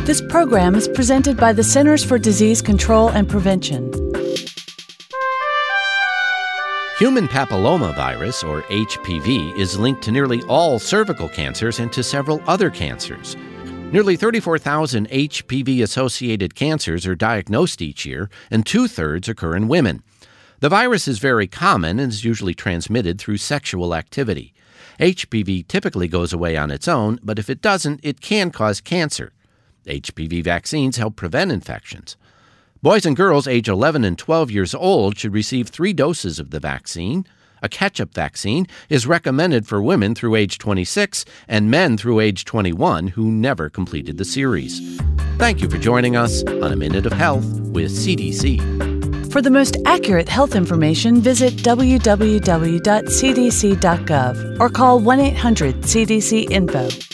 This program is presented by the Centers for Disease Control and Prevention. Human papillomavirus, or HPV, is linked to nearly all cervical cancers and to several other cancers. Nearly 34,000 HPV-associated cancers are diagnosed each year, and 2/3 occur in women. The virus is very common and is usually transmitted through sexual activity. HPV typically goes away on its own, but if it doesn't, it can cause cancer. HPV vaccines help prevent infections. Boys and girls age 11 and 12 years old should receive 3 doses of the vaccine. A catch-up vaccine is recommended for women through age 26 and men through age 21 who never completed the series. Thank you for joining us on A Minute of Health with CDC. For the most accurate health information, visit www.cdc.gov or call 1-800-CDC-INFO.